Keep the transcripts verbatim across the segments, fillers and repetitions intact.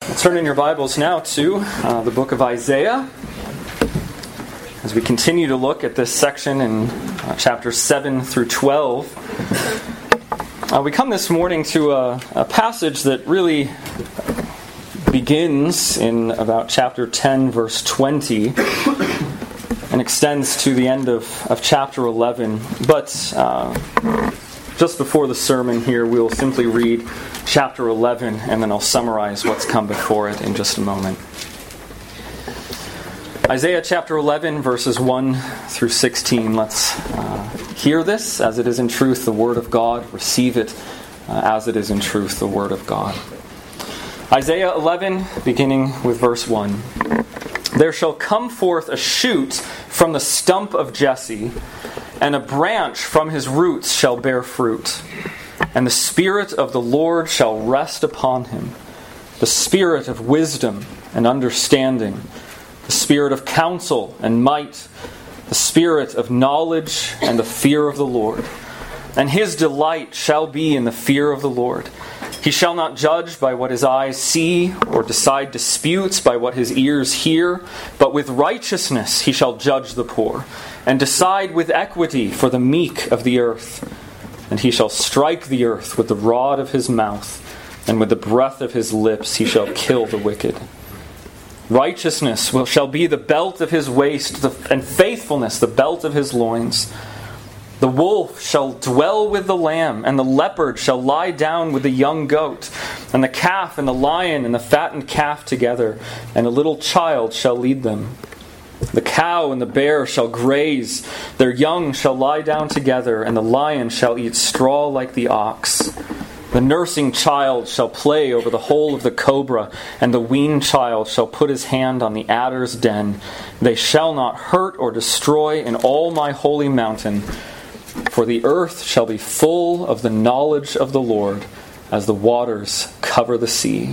Turn in your Bibles now to uh, the book of Isaiah as we continue to look at this section in uh, chapters seven through twelve. Uh, we come this morning to a, a passage that really begins in about chapter ten, verse twenty, and extends to the end of, of chapter eleven. But uh, just before the sermon here, we'll simply read chapter eleven, and then I'll summarize what's come before it in just a moment. Isaiah chapter eleven, verses one through sixteen. Let's uh, hear this as it is in truth the Word of God. Receive it uh, as it is in truth the Word of God. Isaiah eleven, beginning with verse one. There shall come forth a shoot from the stump of Jesse, and a branch from his roots shall bear fruit. And the Spirit of the Lord shall rest upon him, the Spirit of wisdom and understanding, the Spirit of counsel and might, the Spirit of knowledge and the fear of the Lord. And his delight shall be in the fear of the Lord. He shall not judge by what his eyes see, or decide disputes by what his ears hear, but with righteousness he shall judge the poor, and decide with equity for the meek of the earth. And he shall strike the earth with the rod of his mouth, and with the breath of his lips he shall kill the wicked. Righteousness will, shall be the belt of his waist, the, and faithfulness the belt of his loins. The wolf shall dwell with the lamb, and the leopard shall lie down with the young goat, and the calf and the lion and the fattened calf together, and a little child shall lead them. The cow and the bear shall graze, their young shall lie down together, and the lion shall eat straw like the ox. The nursing child shall play over the hole of the cobra, and the weaned child shall put his hand on the adder's den. They shall not hurt or destroy in all my holy mountain, for the earth shall be full of the knowledge of the Lord, as the waters cover the sea.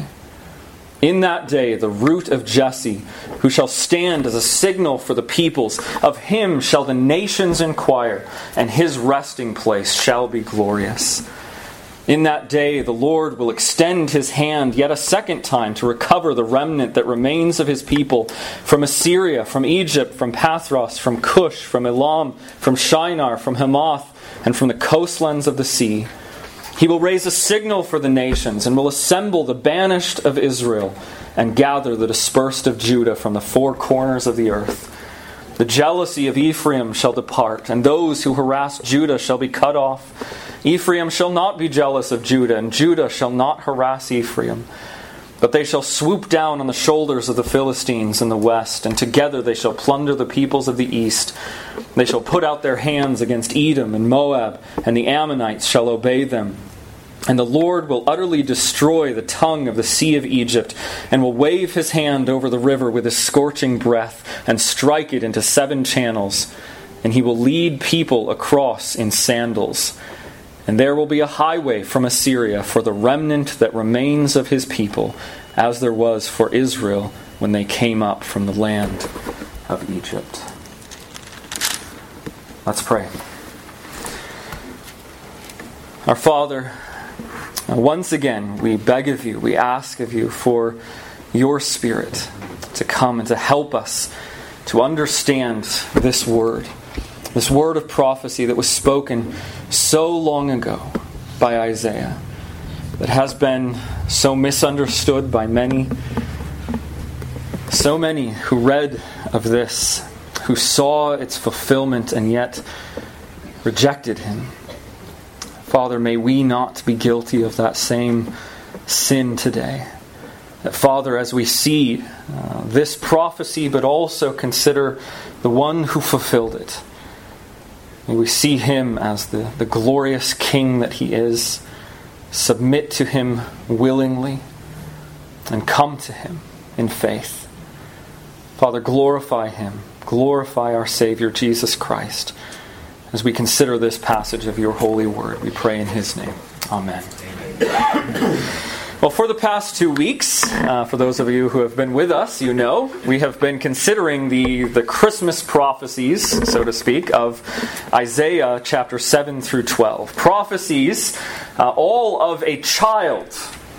In that day the root of Jesse, who shall stand as a signal for the peoples, of him shall the nations inquire, and his resting place shall be glorious. In that day the Lord will extend his hand yet a second time to recover the remnant that remains of his people from Assyria, from Egypt, from Pathros, from Cush, from Elam, from Shinar, from Hamath, and from the coastlands of the sea. He will raise a signal for the nations, and will assemble the banished of Israel, and gather the dispersed of Judah from the four corners of the earth. The jealousy of Ephraim shall depart, and those who harass Judah shall be cut off. Ephraim shall not be jealous of Judah, and Judah shall not harass Ephraim. But they shall swoop down on the shoulders of the Philistines in the west, and together they shall plunder the peoples of the east. They shall put out their hands against Edom and Moab, and the Ammonites shall obey them. And the Lord will utterly destroy the tongue of the sea of Egypt, and will wave his hand over the river with his scorching breath, and strike it into seven channels. And he will lead people across in sandals. And there will be a highway from Assyria for the remnant that remains of his people, as there was for Israel when they came up from the land of Egypt. Let's pray. Our Father, once again we beg of you, we ask of you for your Spirit to come and to help us to understand this word. This word of prophecy that was spoken so long ago by Isaiah, that has been so misunderstood by many, so many who read of this, who saw its fulfillment and yet rejected him. Father, may we not be guilty of that same sin today. That, Father, as we see uh, this prophecy, but also consider the one who fulfilled it, may we see him as the, the glorious King that he is, submit to him willingly, and come to him in faith. Father, glorify him. Glorify our Savior, Jesus Christ, as we consider this passage of your holy word. We pray in his name. Amen. Amen. Well, for the past two weeks, uh, for those of you who have been with us, you know, we have been considering the, the Christmas prophecies, so to speak, of Isaiah chapter seven through twelve. Prophecies, uh, all of a child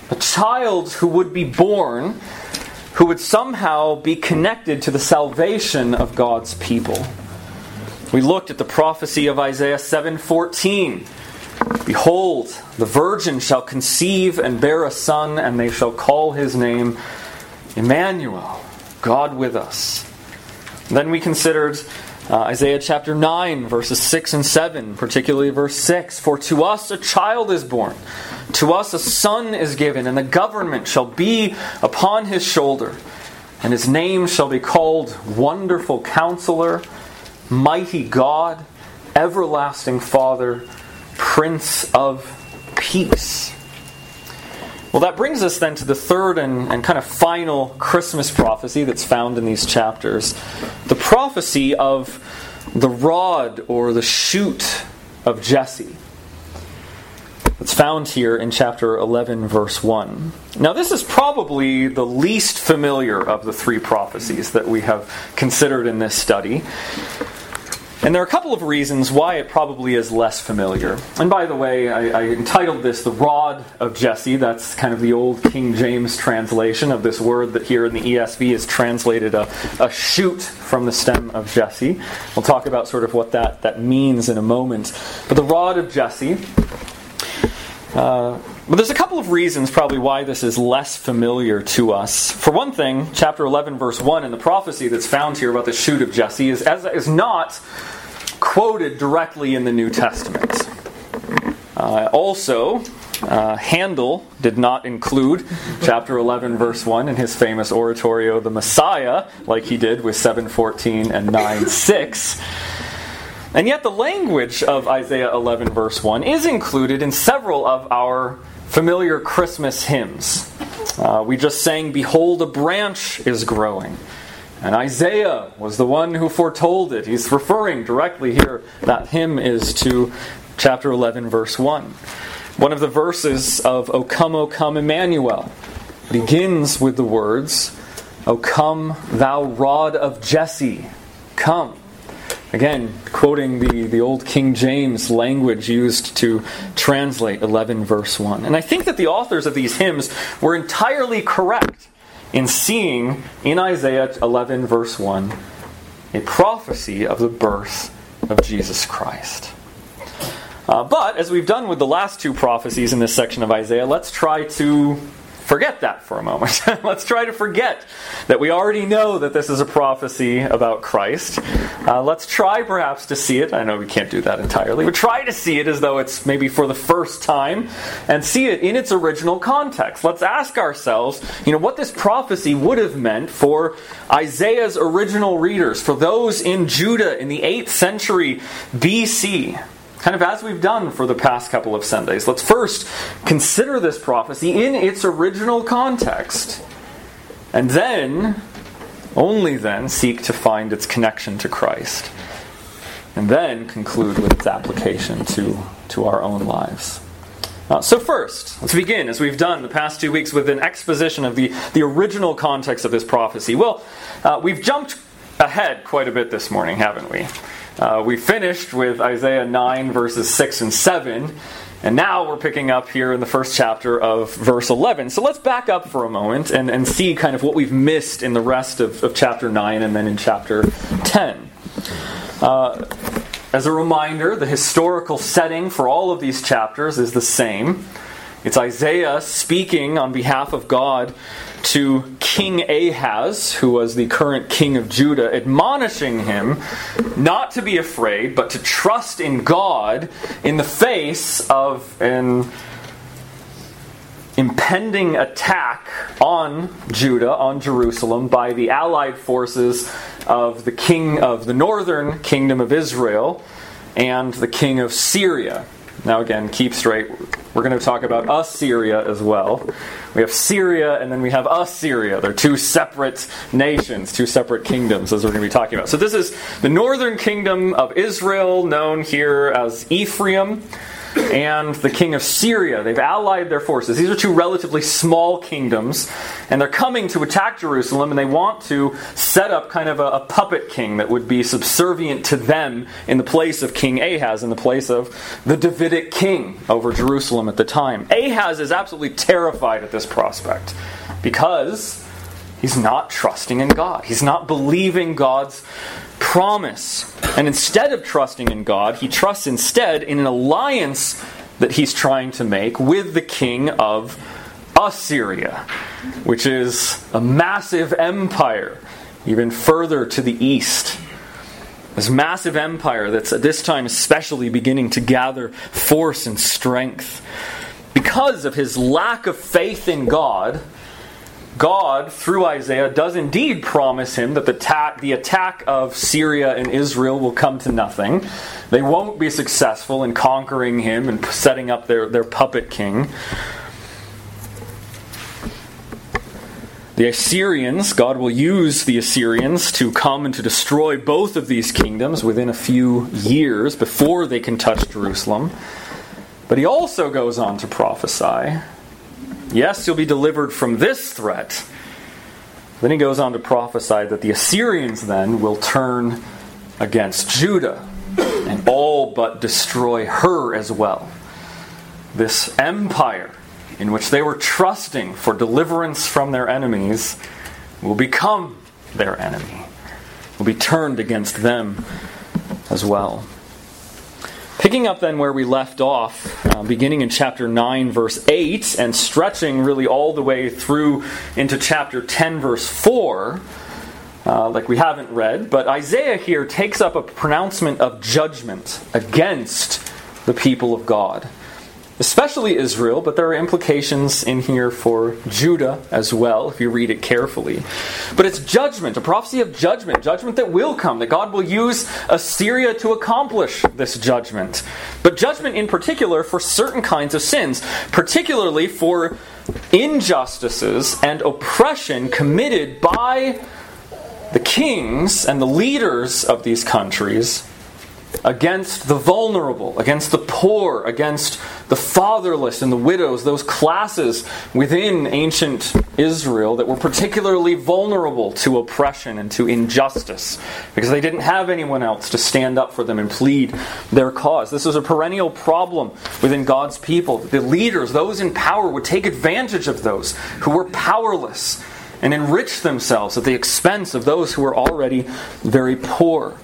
A child who would be born, who would somehow be connected to the salvation of God's people. We looked at the prophecy of Isaiah seven fourteen. Behold, the virgin shall conceive and bear a son, and they shall call his name Emmanuel, God with us. Then we considered uh, Isaiah chapter nine, verses six and seven, particularly verse six. For to us a child is born, to us a son is given, and the government shall be upon his shoulder, and his name shall be called Wonderful Counselor, Mighty God, Everlasting Father, Prince of Peace. Well, that brings us then to the third and, and kind of final Christmas prophecy that's found in these chapters. The prophecy of the rod or the shoot of Jesse. It's found here in chapter eleven, verse one. Now, this is probably the least familiar of the three prophecies that we have considered in this study. And there are a couple of reasons why it probably is less familiar. And by the way, I, I entitled this The Rod of Jesse. That's kind of the old King James translation of this word that here in the E S V is translated a, a shoot from the stem of Jesse. We'll talk about sort of what that, that means in a moment. But the rod of Jesse. Uh, but there's a couple of reasons probably why this is less familiar to us. For one thing, chapter eleven, verse one, and the prophecy that's found here about the shoot of Jesse is, as, is not quoted directly in the New Testament. Uh, also, uh, Handel did not include chapter eleven, verse one in his famous oratorio, The Messiah, like he did with seven fourteen and nine six. And yet the language of Isaiah eleven, verse one is included in several of our familiar Christmas hymns. Uh, we just sang, Behold, a branch is growing. And Isaiah was the one who foretold it. He's referring directly here. That hymn is to chapter eleven, verse one. One of the verses of O come, O come, Emmanuel begins with the words, O come, thou rod of Jesse, come. Again, quoting the, the old King James language used to translate eleven verse one. And I think that the authors of these hymns were entirely correct in seeing in Isaiah eleven verse one a prophecy of the birth of Jesus Christ. Uh, but, as we've done with the last two prophecies in this section of Isaiah, let's try to forget that for a moment. Let's try to forget that we already know that this is a prophecy about Christ. Uh, let's try perhaps to see it. I know we can't do that entirely. But try to see it as though it's maybe for the first time and see it in its original context. Let's ask ourselves, you know, what this prophecy would have meant for Isaiah's original readers, for those in Judah in the eighth century B C. Kind of as we've done for the past couple of Sundays. Let's first consider this prophecy in its original context. And then, only then, seek to find its connection to Christ. And then conclude with its application to, to our own lives. Uh, so first, let's begin, as we've done the past two weeks, with an exposition of the, the original context of this prophecy. Well, uh, we've jumped ahead quite a bit this morning, haven't we? Uh, we finished with Isaiah nine, verses six and seven, and now we're picking up here in the first chapter of verse eleven. So let's back up for a moment and, and see kind of what we've missed in the rest of, of chapter nine and then in chapter ten. Uh, as a reminder, the historical setting for all of these chapters is the same. It's Isaiah speaking on behalf of God to King Ahaz, who was the current king of Judah, admonishing him not to be afraid, but to trust in God in the face of an impending attack on Judah, on Jerusalem, by the allied forces of the king of the northern kingdom of Israel and the king of Syria. Now again, keep straight, we're going to talk about Assyria as well. We have Syria and then we have Assyria. They're two separate nations, two separate kingdoms, as we're going to be talking about. So this is the northern kingdom of Israel, known here as Ephraim. and the king of Syria. They've allied their forces. These are two relatively small kingdoms, and they're coming to attack Jerusalem, and they want to set up kind of a, a puppet king that would be subservient to them in the place of King Ahaz, in the place of the Davidic king over Jerusalem at the time. Ahaz is absolutely terrified at this prospect because he's not trusting in God. He's not believing God's promise. And instead of trusting in God, he trusts instead in an alliance that he's trying to make with the king of Assyria, which is a massive empire, even further to the east. This massive empire that's at this time especially beginning to gather force and strength. Because of his lack of faith in God, God, through Isaiah, does indeed promise him that the, ta- the attack of Syria and Israel will come to nothing. They won't be successful in conquering him and setting up their, their puppet king. The Assyrians, God will use the Assyrians to come and to destroy both of these kingdoms within a few years before they can touch Jerusalem. But he also goes on to prophesy, yes, you'll be delivered from this threat. Then he goes on to prophesy that the Assyrians then will turn against Judah and all but destroy her as well. This empire in which they were trusting for deliverance from their enemies will become their enemy, will be turned against them as well. Picking up then where we left off, uh, beginning in chapter nine, verse eight, and stretching really all the way through into chapter ten, verse four, uh, like we haven't read, but Isaiah here takes up a pronouncement of judgment against the people of God. Especially Israel, but there are implications in here for Judah as well, if you read it carefully. But it's judgment, a prophecy of judgment, judgment that will come, that God will use Assyria to accomplish this judgment. But judgment in particular for certain kinds of sins, particularly for injustices and oppression committed by the kings and the leaders of these countries against the vulnerable, against the poor, against the fatherless and the widows, those classes within ancient Israel that were particularly vulnerable to oppression and to injustice because they didn't have anyone else to stand up for them and plead their cause. This was a perennial problem within God's people. The leaders, those in power, would take advantage of those who were powerless and enrich themselves at the expense of those who were already very poor.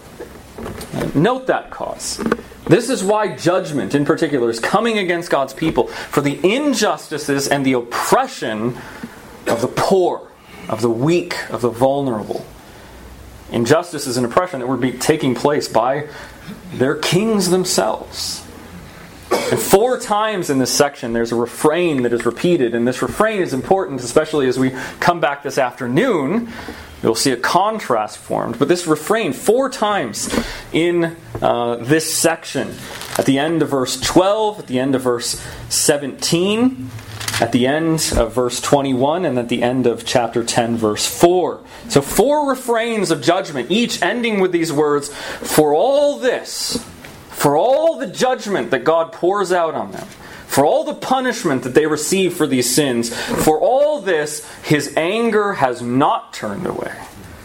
Note that cause. This is why judgment, in particular, is coming against God's people for the injustices and the oppression of the poor, of the weak, of the vulnerable. Injustices and oppression that were be taking place by their kings themselves. And four times in this section there's a refrain that is repeated, and this refrain is important, especially as we come back this afternoon. You'll see a contrast formed. But this refrain, four times in uh, this section, at the end of verse twelve, at the end of verse seventeen, at the end of verse twenty-one, and at the end of chapter ten, verse four. So four refrains of judgment, each ending with these words, for all this, for all the judgment that God pours out on them, for all the punishment that they receive for these sins, for all this, his anger has not turned away.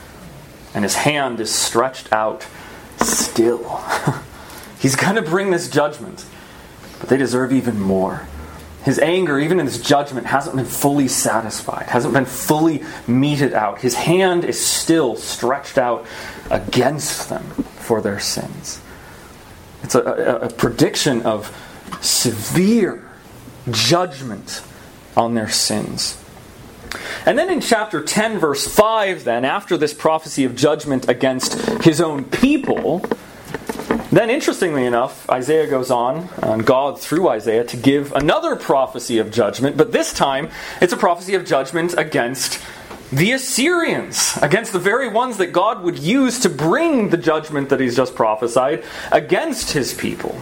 And his hand is stretched out still. He's going to bring this judgment, but they deserve even more. His anger, even in this judgment, hasn't been fully satisfied, hasn't been fully meted out. His hand is still stretched out against them for their sins. It's a, a, a prediction of severe judgment on their sins. And then in chapter ten, verse five, then, after this prophecy of judgment against his own people, then interestingly enough, Isaiah goes on, and God through Isaiah, to give another prophecy of judgment, but this time it's a prophecy of judgment against the Assyrians, against the very ones that God would use to bring the judgment that he's just prophesied against his people.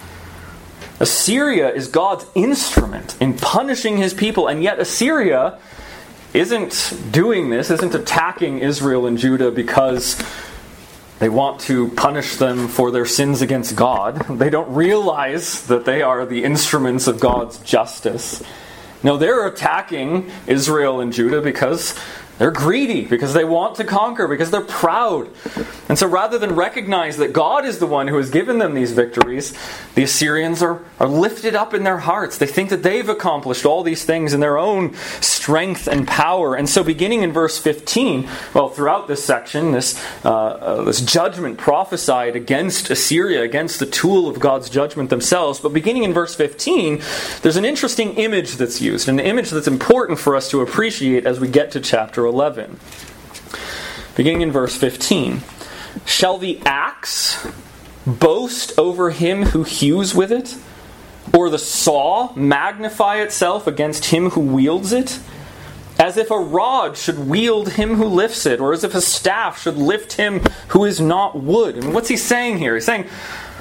Assyria is God's instrument in punishing his people, and yet Assyria isn't doing this, isn't attacking Israel and Judah because They want to punish them for their sins against God. They don't realize that they are the instruments of God's justice. No, they're attacking Israel and Judah because they're greedy, because they want to conquer, because they're proud. And so rather than recognize that God is the one who has given them these victories, the Assyrians are, are lifted up in their hearts. They think that they've accomplished all these things in their own strength and power. And so beginning in verse fifteen, well, throughout this section, this, uh, uh, this judgment prophesied against Assyria, against the tool of God's judgment themselves. But beginning in verse fifteen, there's an interesting image that's used, an image that's important for us to appreciate as we get to chapter eleven. Beginning in verse fifteen. Shall the axe boast over him who hews with it? Or the saw magnify itself against him who wields it? As if a rod should wield him who lifts it, or as if a staff should lift him who is not wood. I mean, what's he saying here? He's saying,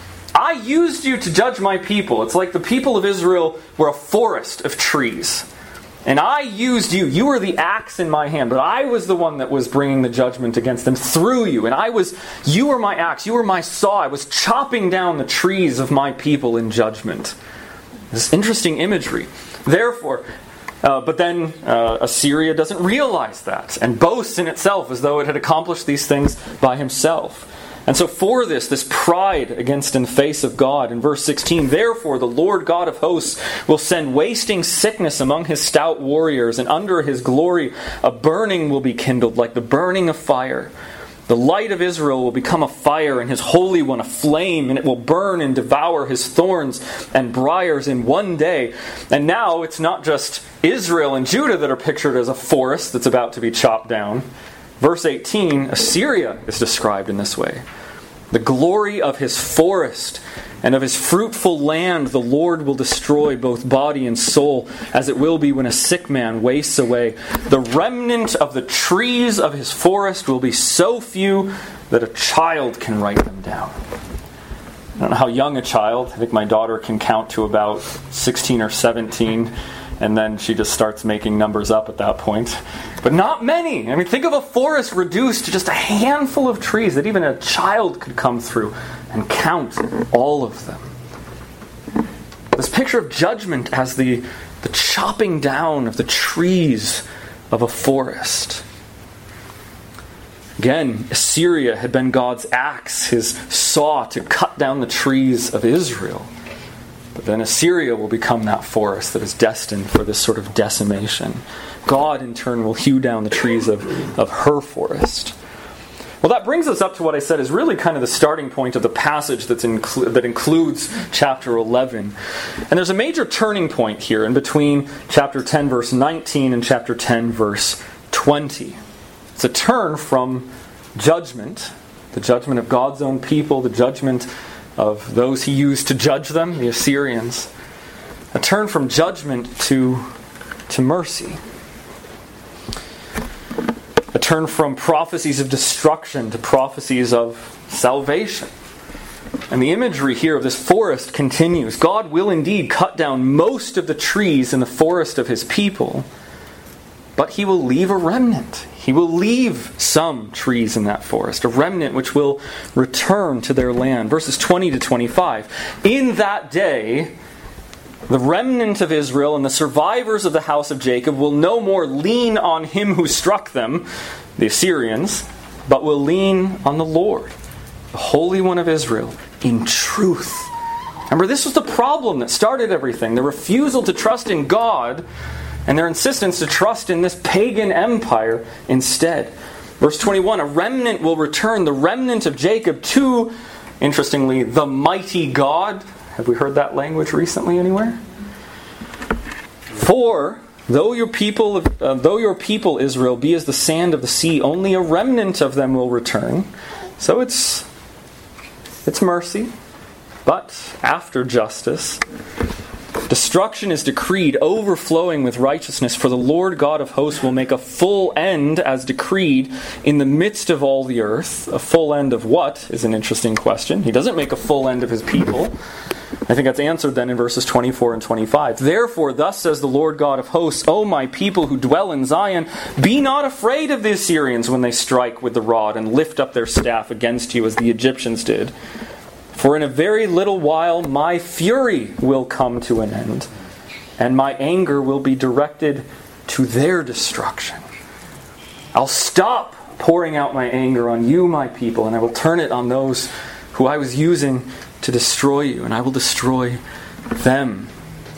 I used you to judge my people. It's like the people of Israel were a forest of trees. And I used you. You were the axe in my hand, but I was the one that was bringing the judgment against them through you. And I was, you were my axe. You were my saw. I was chopping down the trees of my people in judgment. This interesting imagery. Therefore, uh, but then uh, Assyria doesn't realize that and boasts in itself as though it had accomplished these things by himself. And so for this, this pride against in the face of God, in verse sixteen, therefore the Lord God of hosts will send wasting sickness among his stout warriors, and under his glory a burning will be kindled like the burning of fire. The light of Israel will become a fire, and his Holy One a flame, and it will burn and devour his thorns and briars in one day. And now it's not just Israel and Judah that are pictured as a forest that's about to be chopped down. Verse eighteen, Assyria is described in this way. The glory of his forest and of his fruitful land the Lord will destroy both body and soul, as it will be when a sick man wastes away. The remnant of the trees of his forest will be so few that a child can write them down. I don't know how young a child. I think my daughter can count to about sixteen or seventeen. And then she just starts making numbers up at that point. But not many. I mean, think of a forest reduced to just a handful of trees that even a child could come through and count all of them. This picture of judgment as the, the chopping down of the trees of a forest. Again, Assyria had been God's axe, his saw to cut down the trees of Israel. But then Assyria will become that forest that is destined for this sort of decimation. God, in turn, will hew down the trees of, of her forest. Well, that brings us up to what I said is really kind of the starting point of the passage that's inclu- that includes chapter eleven. And there's a major turning point here in between chapter ten, verse nineteen, and chapter ten, verse twenty. It's a turn from judgment, the judgment of God's own people, the judgment of those he used to judge them, the Assyrians. A turn from judgment to, to mercy. A turn from prophecies of destruction to prophecies of salvation. And the imagery here of this forest continues. God will indeed cut down most of the trees in the forest of his people, but he will leave a remnant. He will leave some trees in that forest, a remnant which will return to their land. Verses twenty to twenty-five. In that day, the remnant of Israel and the survivors of the house of Jacob will no more lean on him who struck them, the Assyrians, but will lean on the Lord, the Holy One of Israel, in truth. Remember, this was the problem that started everything. The refusal to trust in God and their insistence to trust in this pagan empire instead. Verse twenty-one, a remnant will return, the remnant of Jacob, to, interestingly, the mighty God. Have we heard that language recently anywhere? For though your people, uh, though your people Israel be as the sand of the sea, only a remnant of them will return. So it's it's mercy, but after justice. Destruction is decreed, overflowing with righteousness, for the Lord God of hosts will make a full end as decreed in the midst of all the earth. A full end of what is an interesting question. He doesn't make a full end of his people. I think that's answered then in verses twenty-four and twenty-five. Therefore, thus says the Lord God of hosts, O my people who dwell in Zion, be not afraid of the Assyrians when they strike with the rod and lift up their staff against you as the Egyptians did. For in a very little while my fury will come to an end, and my anger will be directed to their destruction. I'll stop pouring out my anger on you, my people, and I will turn it on those who I was using to destroy you, and I will destroy them.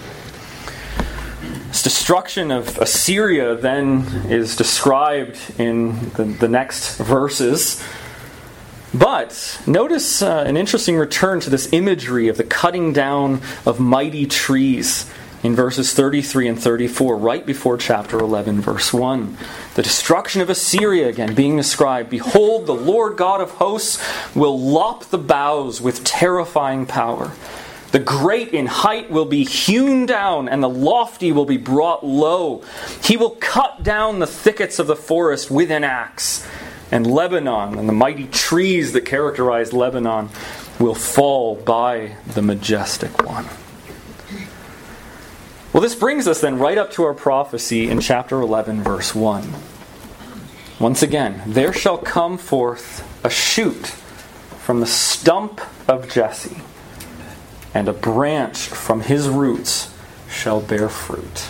This destruction of Assyria then is described in the, the next verses. But notice uh, an interesting return to this imagery of the cutting down of mighty trees in verses thirty-three and thirty-four, right before chapter eleven, verse one. The destruction of Assyria again being described. Behold, the Lord God of hosts will lop the boughs with terrifying power. The great in height will be hewn down, and the lofty will be brought low. He will cut down the thickets of the forest with an axe. And Lebanon and the mighty trees that characterize Lebanon will fall by the majestic one. Well, this brings us then right up to our prophecy in chapter eleven, verse one. Once again, there shall come forth a shoot from the stump of Jesse, and a branch from his roots shall bear fruit.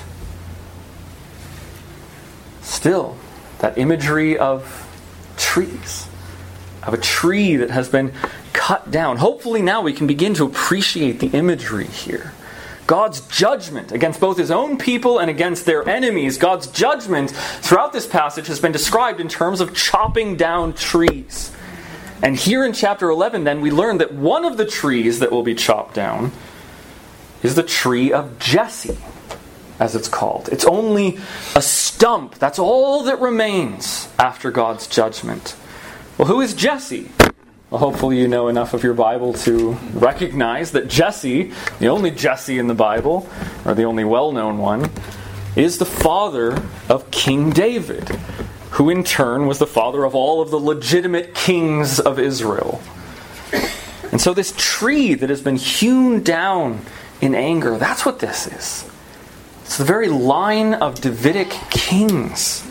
Still, that imagery of trees, of a tree that has been cut down. Hopefully now we can begin to appreciate the imagery here. God's judgment against both his own people and against their enemies. God's judgment throughout this passage has been described in terms of chopping down trees. And here in chapter eleven then we learn that one of the trees that will be chopped down is the tree of Jesse, as it's called. It's only a stump. That's all that remains after God's judgment. Well, who is Jesse? Well, hopefully you know enough of your Bible to recognize that Jesse, the only Jesse in the Bible, or the only well-known one, is the father of King David, who in turn was the father of all of the legitimate kings of Israel. And so this tree that has been hewn down in anger, that's what this is. It's the very line of Davidic kings.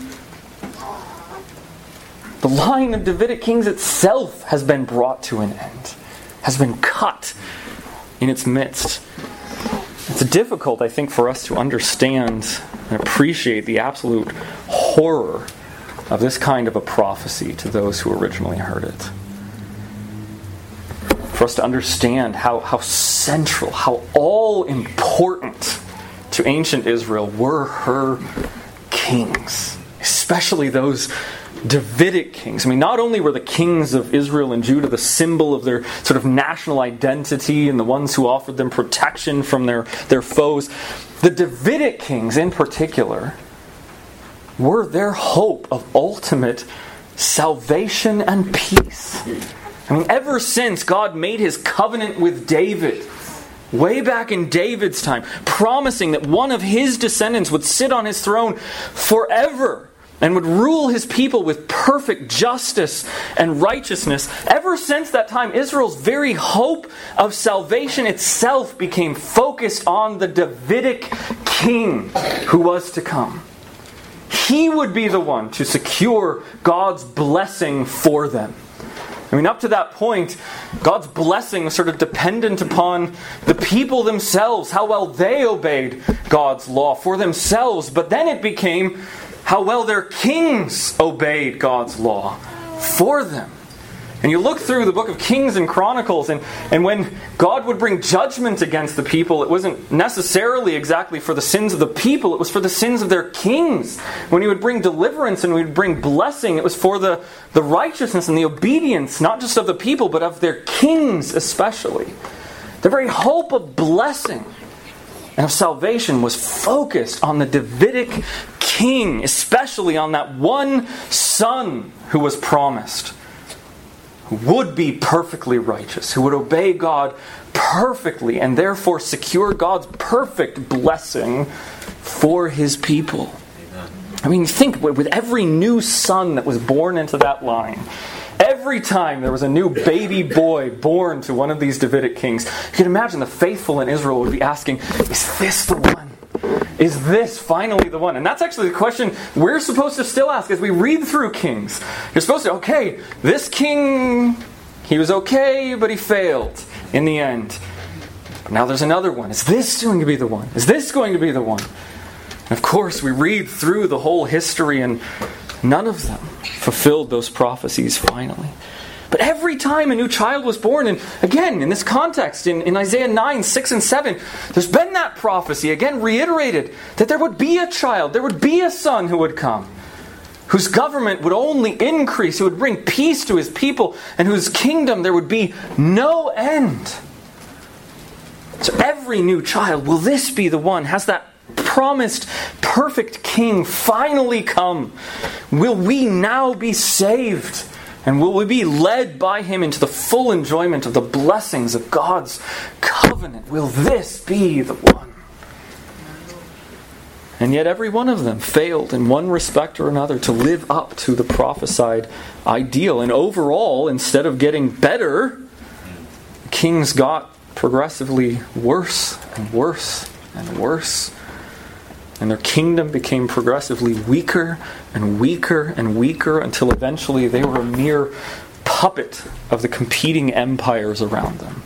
The line of Davidic kings itself has been brought to an end, has been cut in its midst. It's difficult, I think, for us to understand and appreciate the absolute horror of this kind of a prophecy to those who originally heard it. For us to understand how, how central, how all-important to ancient Israel were her kings, especially those Davidic kings. I mean, not only were the kings of Israel and Judah the symbol of their sort of national identity and the ones who offered them protection from their, their foes, the Davidic kings in particular were their hope of ultimate salvation and peace. I mean, ever since God made his covenant with David, way back in David's time, promising that one of his descendants would sit on his throne forever and would rule his people with perfect justice and righteousness. Ever since that time, Israel's very hope of salvation itself became focused on the Davidic king who was to come. He would be the one to secure God's blessing for them. I mean, up to that point, God's blessing was sort of dependent upon the people themselves, how well they obeyed God's law for themselves. But then it became how well their kings obeyed God's law for them. And you look through the book of Kings and Chronicles, and, and when God would bring judgment against the people, it wasn't necessarily exactly for the sins of the people, it was for the sins of their kings. When he would bring deliverance and he would bring blessing, it was for the, the righteousness and the obedience, not just of the people, but of their kings especially. The very hope of blessing and of salvation was focused on the Davidic king, especially on that one son who was promised, who would be perfectly righteous, who would obey God perfectly, and therefore secure God's perfect blessing for his people. Amen. I mean, think, with every new son that was born into that line, Every time there was a new baby boy born to one of these Davidic kings, you can imagine the faithful in Israel would be asking, is this the one? Is this finally the one? And that's actually the question we're supposed to still ask as we read through Kings. You're supposed to, okay, this king, he was okay, but he failed in the end. But now there's another one. Is this going to be the one? Is this going to be the one? And of course, we read through the whole history and none of them fulfilled those prophecies finally. But every time a new child was born, and again, in this context, in, in Isaiah nine, six, and seven, there's been that prophecy, again reiterated, that there would be a child, there would be a son who would come, whose government would only increase, who would bring peace to his people, and whose kingdom there would be no end. So every new child, will this be the one? Has that promised perfect king finally come? Will we now be saved? And will we be led by him into the full enjoyment of the blessings of God's covenant? Will this be the one? And yet every one of them failed in one respect or another to live up to the prophesied ideal. And overall, instead of getting better, kings got progressively worse and worse and worse. And their kingdom became progressively weaker and weaker and weaker until eventually they were a mere puppet of the competing empires around them.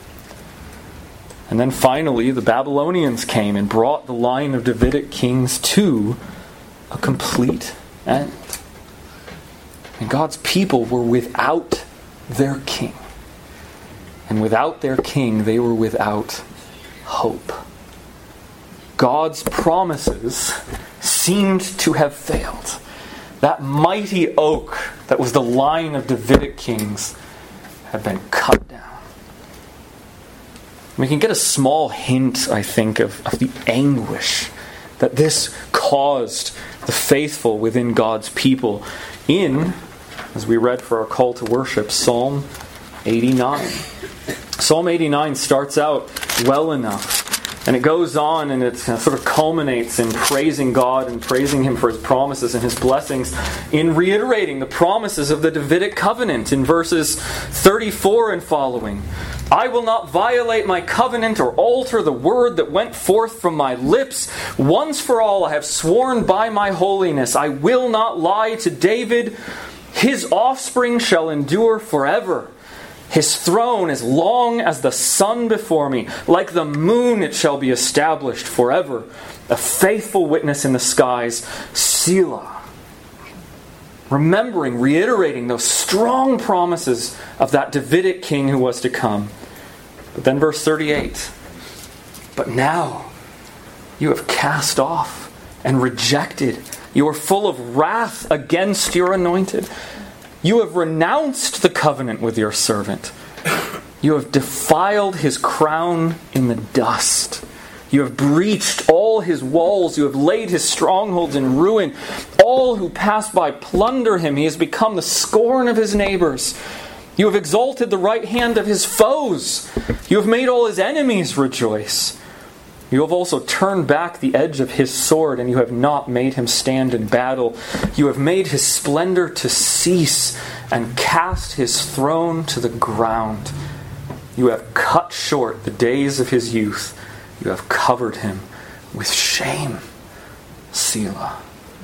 And then finally the Babylonians came and brought the line of Davidic kings to a complete end. And God's people were without their king. And without their king, they were without hope. God's promises seemed to have failed. That mighty oak that was the line of Davidic kings had been cut down. We can get a small hint, I think, of, of the anguish that this caused the faithful within God's people in, as we read for our call to worship, Psalm eighty-nine. Psalm eighty-nine starts out well enough. And it goes on and it sort of culminates in praising God and praising Him for His promises and His blessings, in reiterating the promises of the Davidic covenant in verses thirty-four and following. I will not violate my covenant or alter the word that went forth from my lips. Once for all I have sworn by my holiness. I will not lie to David. His offspring shall endure forever. His throne as long as the sun before me. Like the moon it shall be established forever. A faithful witness in the skies. Selah. Remembering, reiterating those strong promises of that Davidic king who was to come. But then verse thirty-eight. But now you have cast off and rejected. You are full of wrath against your anointed. You have renounced the covenant with your servant. You have defiled his crown in the dust. You have breached all his walls. You have laid his strongholds in ruin. All who pass by plunder him. He has become the scorn of his neighbors. You have exalted the right hand of his foes. You have made all his enemies rejoice. You have also turned back the edge of his sword, and you have not made him stand in battle. You have made his splendor to cease, and cast his throne to the ground. You have cut short the days of his youth. You have covered him with shame. Selah.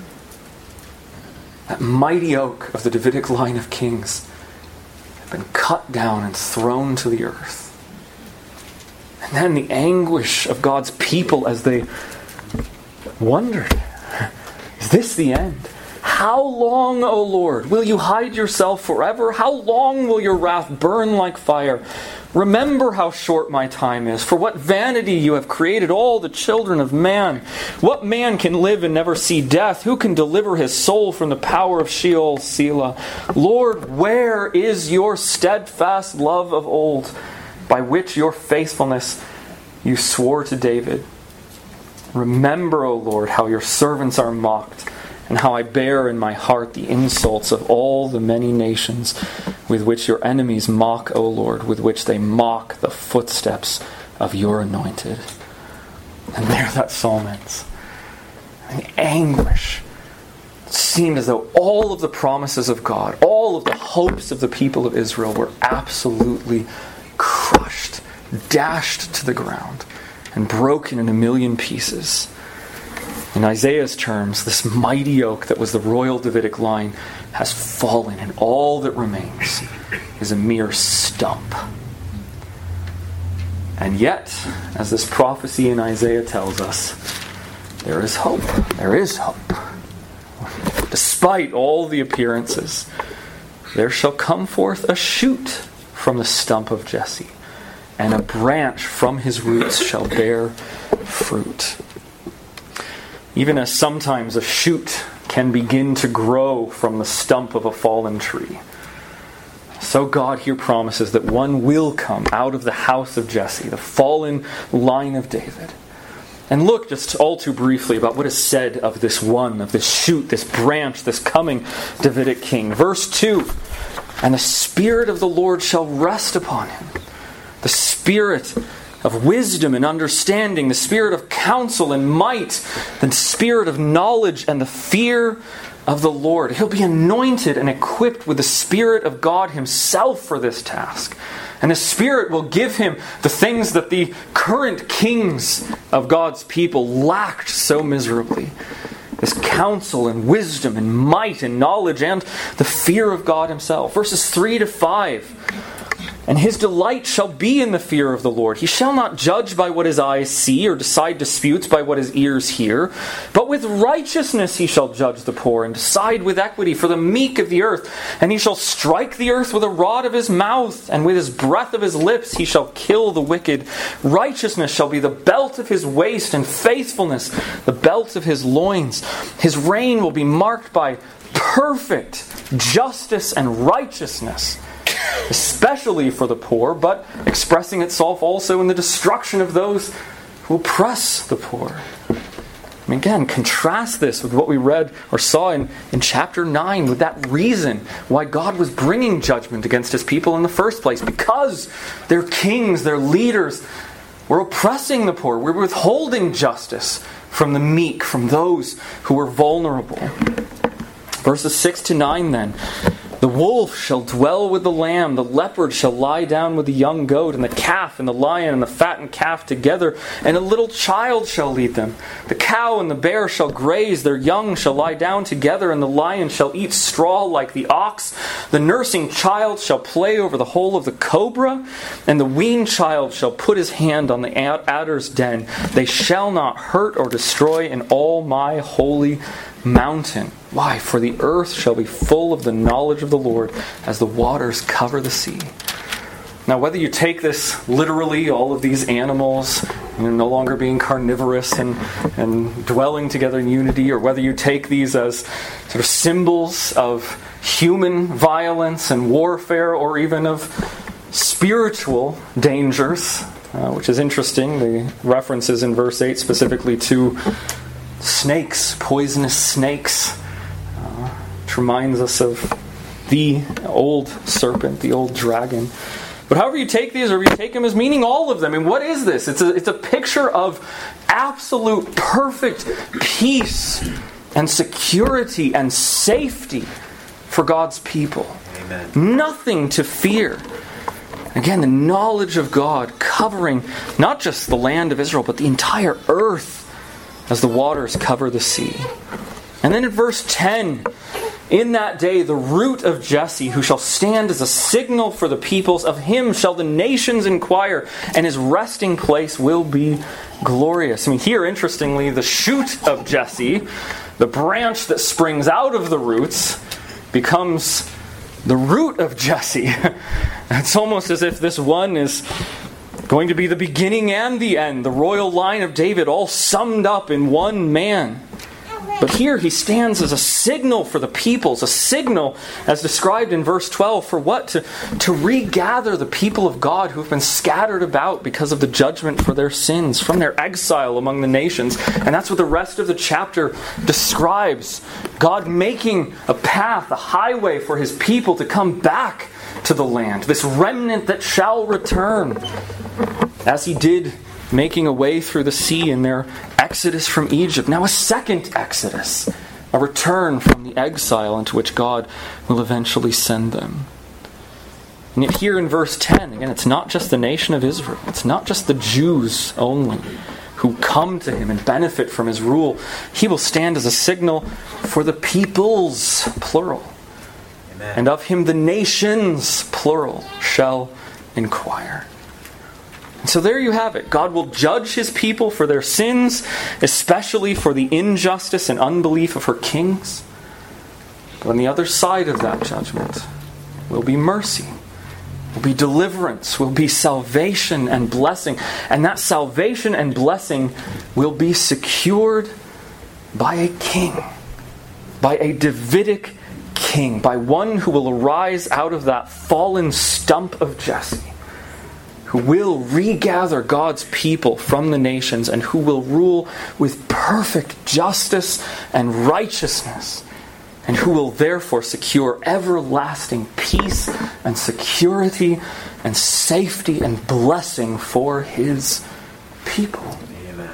That mighty oak of the Davidic line of kings had been cut down and thrown to the earth. And then the anguish of God's people as they wondered, is this the end? How long, O Lord, will you hide yourself forever? How long will your wrath burn like fire? Remember how short my time is. For what vanity you have created all the children of man. What man can live and never see death? Who can deliver his soul from the power of Sheol, Selah? Lord, where is your steadfast love of old, by which your faithfulness you swore to David? Remember, O Lord, how your servants are mocked, and how I bear in my heart the insults of all the many nations with which your enemies mock, O Lord, with which they mock the footsteps of your anointed. And there that psalm ends. The anguish it seemed as though all of the promises of God, all of the hopes of the people of Israel were absolutely crushed, dashed to the ground, and broken in a million pieces. In Isaiah's terms, this mighty oak that was the royal Davidic line has fallen, and all that remains is a mere stump. And yet, as this prophecy in Isaiah tells us, there is hope. There is hope. Despite all the appearances, there shall come forth a shoot from the stump of Jesse, and a branch from his roots shall bear fruit. Even as sometimes a shoot can begin to grow from the stump of a fallen tree, so God here promises that one will come out of the house of Jesse, the fallen line of David. And look just all too briefly about what is said of this one, of this shoot, this branch, this coming Davidic king. Verse two, and the Spirit of the Lord shall rest upon him. The Spirit of wisdom and understanding, the Spirit of counsel and might, the Spirit of knowledge and the fear of the Lord. He'll be anointed and equipped with the Spirit of God himself for this task. And the Spirit will give him the things that the current kings of God's people lacked so miserably. This counsel and wisdom and might and knowledge and the fear of God himself. Verses three to five. And his delight shall be in the fear of the Lord. He shall not judge by what his eyes see, or decide disputes by what his ears hear. But with righteousness he shall judge the poor, and decide with equity for the meek of the earth. And he shall strike the earth with a rod of his mouth, and with his breath of his lips he shall kill the wicked. Righteousness shall be the belt of his waist, and faithfulness the belt of his loins. His reign will be marked by perfect justice and righteousness, especially for the poor, but expressing itself also in the destruction of those who oppress the poor. I mean, again, contrast this with what we read or saw in, in chapter nine, with that reason why God was bringing judgment against his people in the first place. Because their kings, their leaders, were oppressing the poor. We're withholding justice from the meek, from those who were vulnerable. Verses six to nine then. The wolf shall dwell with the lamb, the leopard shall lie down with the young goat, and the calf and the lion and the fattened calf together, and a little child shall lead them. The cow and the bear shall graze, their young shall lie down together, and the lion shall eat straw like the ox. The nursing child shall play over the hole of the cobra, and the weaned child shall put his hand on the adder's den. They shall not hurt or destroy in all my holy mountain. Why? For the earth shall be full of the knowledge of the Lord as the waters cover the sea. Now, whether you take this literally, all of these animals, you know, no longer being carnivorous and, and dwelling together in unity, or whether you take these as sort of symbols of human violence and warfare, or even of spiritual dangers, uh, which is interesting. The references in verse eight specifically to snakes, poisonous snakes, uh, which reminds us of the old serpent, the old dragon. But however you take these, or you take them as meaning all of them, and what is this? It's a, it's a picture of absolute perfect peace and security and safety for God's people. Amen. Nothing to fear. Again, the knowledge of God covering not just the land of Israel, but the entire earth as the waters cover the sea. And then in verse ten, in that day the root of Jesse, who shall stand as a signal for the peoples, of him shall the nations inquire, and his resting place will be glorious. I mean, here, interestingly, the shoot of Jesse, the branch that springs out of the roots, becomes the root of Jesse. It's almost as if this one is going to be the beginning and the end, the royal line of David, all summed up in one man. But here he stands as a signal for the peoples, a signal, as described in verse twelve, for what? To, to regather the people of God who have been scattered about because of the judgment for their sins, from their exile among the nations. And that's what the rest of the chapter describes. God making a path, a highway for his people to come back to the land, this remnant that shall return, as he did making a way through the sea in their exodus from Egypt. Now a second exodus, a return from the exile into which God will eventually send them. And yet here in verse ten, again, it's not just the nation of Israel. It's not just the Jews only who come to him and benefit from his rule. He will stand as a signal for the peoples, plural. Amen. And of him the nations, plural, shall inquire. And so there you have it. God will judge his people for their sins, especially for the injustice and unbelief of her kings. But on the other side of that judgment will be mercy, will be deliverance, will be salvation and blessing. And that salvation and blessing will be secured by a king, by a Davidic king, by one who will arise out of that fallen stump of Jesse, who will regather God's people from the nations and who will rule with perfect justice and righteousness, and who will therefore secure everlasting peace and security and safety and blessing for his people. Amen.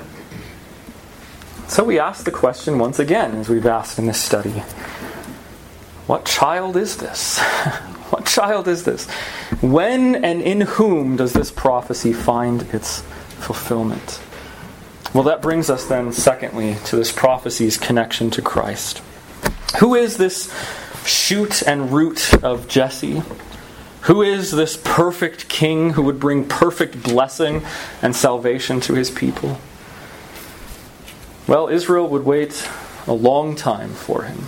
So we ask the question once again, as we've asked in this study, what child is this? What child is this? When and in whom does this prophecy find its fulfillment? Well, that brings us then, secondly, to this prophecy's connection to Christ. Who is this shoot and root of Jesse? Who is this perfect king who would bring perfect blessing and salvation to his people? Well, Israel would wait a long time for him.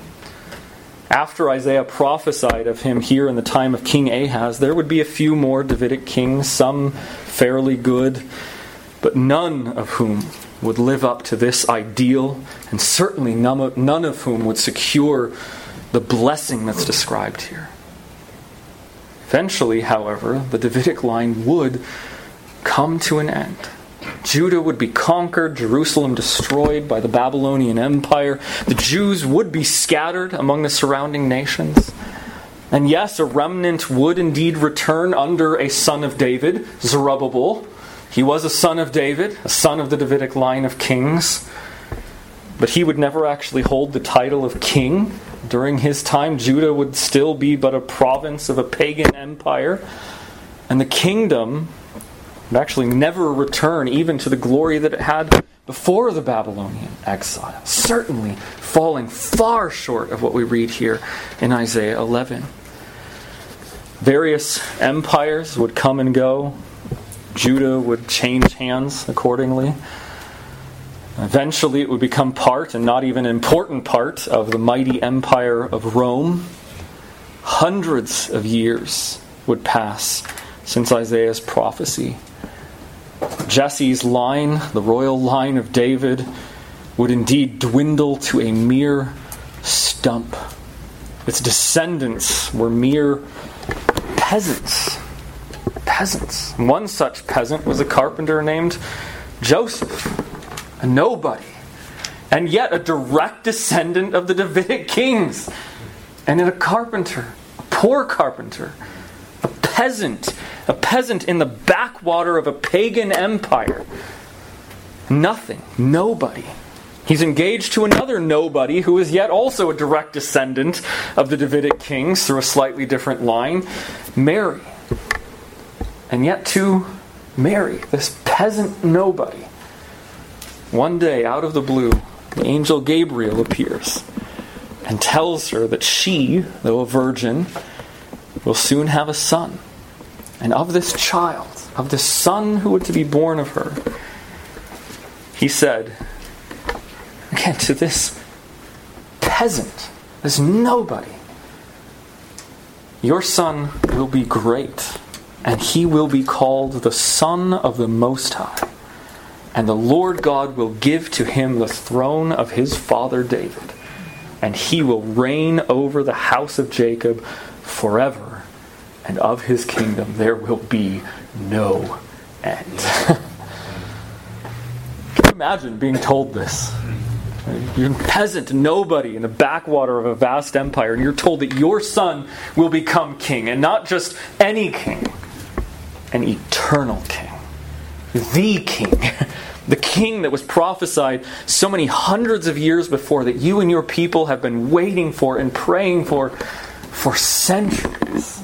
After Isaiah prophesied of him here in the time of King Ahaz, there would be a few more Davidic kings, some fairly good, but none of whom would live up to this ideal, and certainly none of, none of whom would secure the blessing that's described here. Eventually, however, the Davidic line would come to an end. Judah would be conquered, Jerusalem destroyed by the Babylonian Empire. The Jews would be scattered among the surrounding nations. And yes, a remnant would indeed return under a son of David, Zerubbabel. He was a son of David, a son of the Davidic line of kings. But he would never actually hold the title of king. During his time, Judah would still be but a province of a pagan empire. And the kingdom would actually never return even to the glory that it had before the Babylonian exile, certainly falling far short of what we read here in Isaiah eleven. Various empires would come and go. Judah would change hands accordingly. Eventually it would become part, and not even an important part, of the mighty empire of Rome. Hundreds of years would pass since Isaiah's prophecy. Jesse's line, the royal line of David, would indeed dwindle to a mere stump. Its descendants were mere peasants. Peasants. One such peasant was a carpenter named Joseph, a nobody, and yet a direct descendant of the Davidic kings, and a carpenter, a poor carpenter, a peasant, a peasant in the backwater of a pagan empire. Nothing, nobody. He's engaged to another nobody who is yet also a direct descendant of the Davidic kings through a slightly different line, Mary. And yet to Mary, this peasant nobody, one day out of the blue, the angel Gabriel appears and tells her that she, though a virgin, will soon have a son. And of this child, of this son who would to be born of her, he said, again, to this peasant, this nobody, your son will be great, and he will be called the Son of the Most High. And the Lord God will give to him the throne of his father David, and he will reign over the house of Jacob forever, and of his kingdom there will be no end. Can you imagine being told this? You're a peasant, nobody in the backwater of a vast empire, and you're told that your son will become king, and not just any king, an eternal king. The king, The king that was prophesied so many hundreds of years before, that you and your people have been waiting for and praying for for centuries.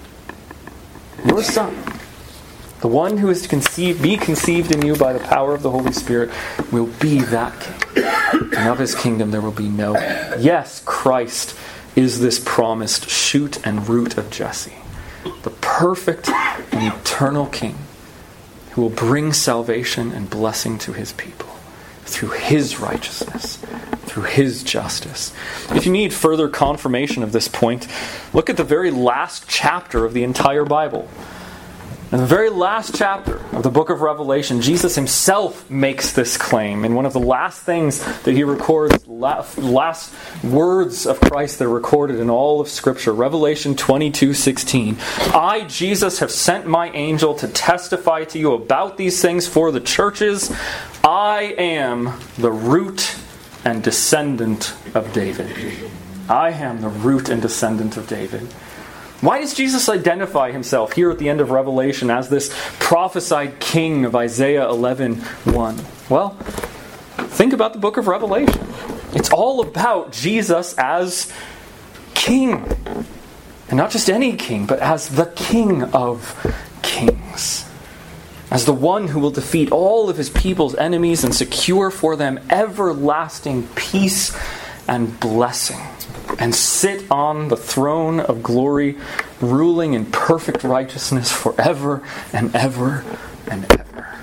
Your son, the one who is to conceive, be conceived in you by the power of the Holy Spirit, will be that king. And of his kingdom there will be no end. Yes, Christ is this promised shoot and root of Jesse, the perfect and eternal king who will bring salvation and blessing to his people through his righteousness, through his justice. If you need further confirmation of this point, look at the very last chapter of the entire Bible. In the very last chapter of the book of Revelation, Jesus himself makes this claim. And one of the last things that he records, last words of Christ that are recorded in all of Scripture, Revelation twenty-two sixteen. I, Jesus, have sent my angel to testify to you about these things for the churches. I am the root and descendant of David. I am the root and descendant of David. Why does Jesus identify himself here at the end of Revelation as this prophesied king of Isaiah eleven one? Well, think about the book of Revelation. It's all about Jesus as king. And not just any king, but as the King of Kings. As the one who will defeat all of his people's enemies and secure for them everlasting peace and blessing, and sit on the throne of glory, ruling in perfect righteousness forever and ever and ever.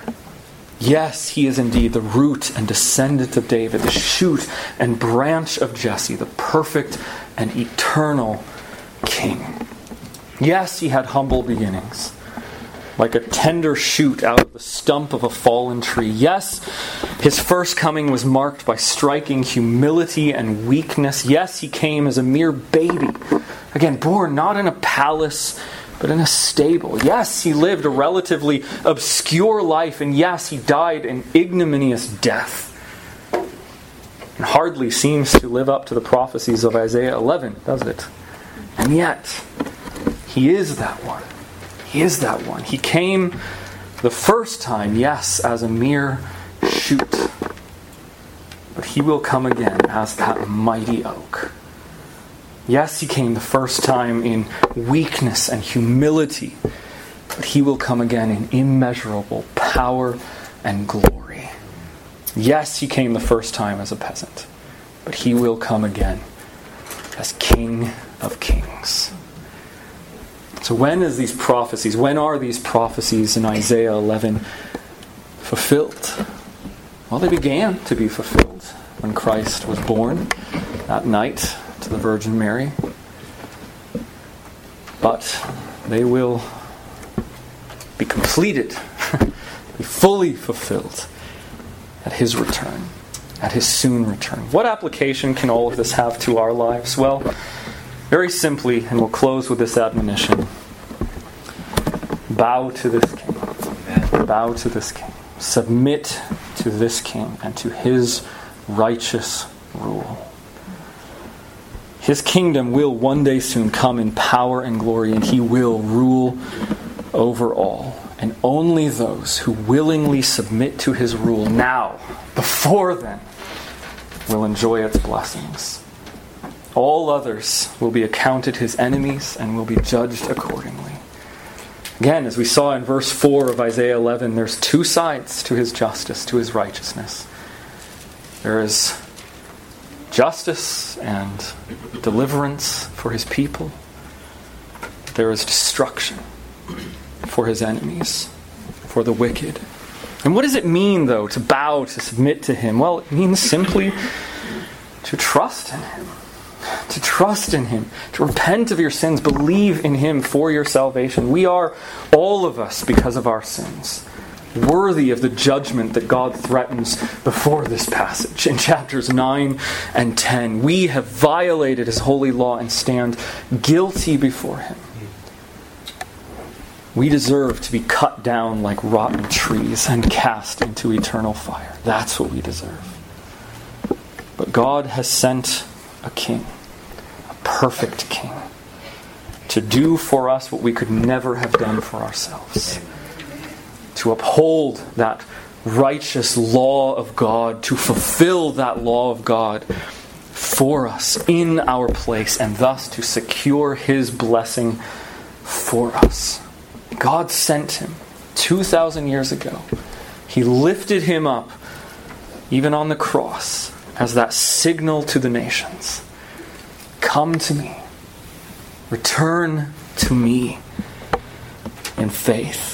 Yes, he is indeed the root and descendant of David, the shoot and branch of Jesse, the perfect and eternal king. Yes, he had humble beginnings, like a tender shoot out of the stump of a fallen tree. Yes, his first coming was marked by striking humility and weakness. Yes, he came as a mere baby, again, born not in a palace, but in a stable. Yes, he lived a relatively obscure life, and yes, he died an ignominious death. And hardly seems to live up to the prophecies of Isaiah eleven, does it? And yet, he is that one. He is that one. He came the first time, yes, as a mere shoot. But he will come again as that mighty oak. Yes, he came the first time in weakness and humility. But he will come again in immeasurable power and glory. Yes, he came the first time as a peasant. But he will come again as King of Kings. So when is these prophecies, when are these prophecies in Isaiah eleven fulfilled? Well, they began to be fulfilled when Christ was born that night to the Virgin Mary. But they will be completed, be fully fulfilled at his return, at his soon return. What application can all of this have to our lives? Well, very simply, and we'll close with this admonition: bow to this king. Amen. Bow to this king. Submit to this king and to his righteous rule. His kingdom will one day soon come in power and glory, and he will rule over all. And only those who willingly submit to his rule now, before then, will enjoy its blessings. All others will be accounted his enemies and will be judged accordingly. Again, as we saw in verse four of Isaiah eleven, there's two sides to his justice, to his righteousness. There is justice and deliverance for his people. There is destruction for his enemies, for the wicked. And what does it mean, though, to bow, to submit to him? Well, it means simply to trust in him. To trust in him, to repent of your sins, believe in him for your salvation. We are, all of us, because of our sins, worthy of the judgment that God threatens before this passage in chapters nine and ten. We have violated his holy law and stand guilty before him. We deserve to be cut down like rotten trees and cast into eternal fire. That's what we deserve. But God has sent a king, a perfect king, to do for us what we could never have done for ourselves. To uphold that righteous law of God, to fulfill that law of God for us in our place, and thus to secure his blessing for us. God sent him two thousand years ago. He lifted him up, even on the cross, as that signal to the nations. Come to me. Return to me in faith.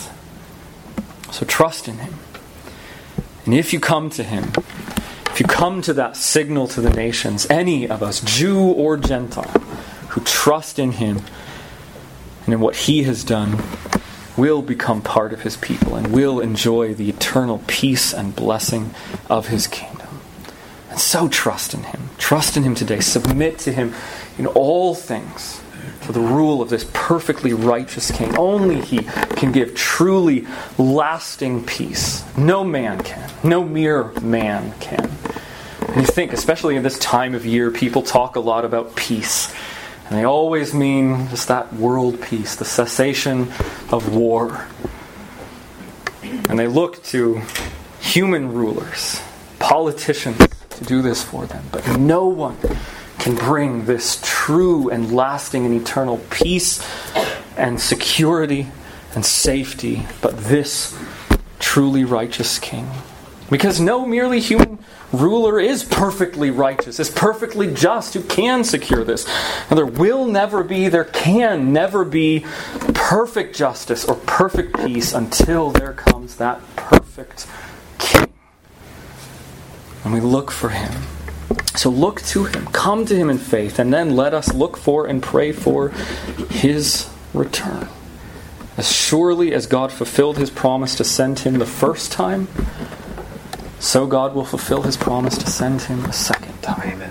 So trust in him. And if you come to him, if you come to that signal to the nations, any of us, Jew or Gentile, who trust in him and in what he has done, will become part of his people and will enjoy the eternal peace and blessing of his kingdom. And so trust in him. Trust in him today. Submit to him in all things for the rule of this perfectly righteous king. Only he can give truly lasting peace. No man can. No mere man can. And you think, especially in this time of year, people talk a lot about peace. And they always mean just that world peace, the cessation of war. And they look to human rulers, politicians, to do this for them. But no one can bring this true and lasting and eternal peace and security and safety but this truly righteous king. Because no merely human ruler is perfectly righteous, is perfectly just, who can secure this. And there will never be, there can never be perfect justice or perfect peace until there comes that perfect king. And we look for him. So look to him, come to him in faith, and then let us look for and pray for his return. As surely as God fulfilled his promise to send him the first time, so God will fulfill his promise to send him a second time. Amen.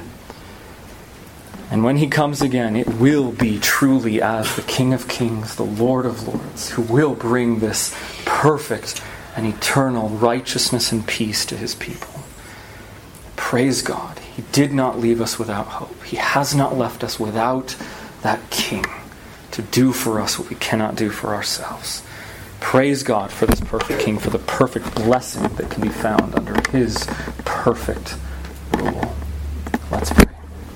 And when he comes again, it will be truly as the King of Kings, the Lord of Lords, who will bring this perfect and eternal righteousness and peace to his people. Praise God. He did not leave us without hope. He has not left us without that King to do for us what we cannot do for ourselves. Praise God for this perfect King, for the perfect blessing that can be found under his perfect rule. Let's pray.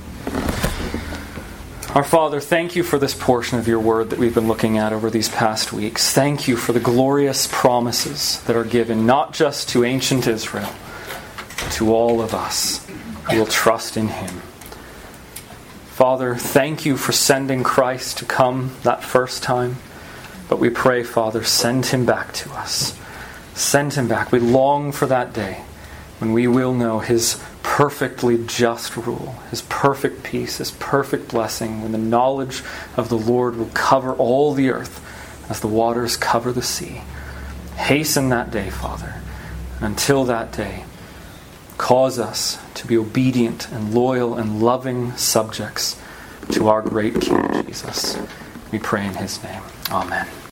Our Father, thank you for this portion of your word that we've been looking at over these past weeks. Thank you for the glorious promises that are given, not just to ancient Israel, but to all of us who will trust in him. Father, thank you for sending Christ to come that first time. But we pray, Father, send him back to us. Send him back. We long for that day when we will know his perfectly just rule, his perfect peace, his perfect blessing, when the knowledge of the Lord will cover all the earth as the waters cover the sea. Hasten that day, Father. And until that day, cause us to be obedient and loyal and loving subjects to our great King Jesus. We pray in his name. Amen.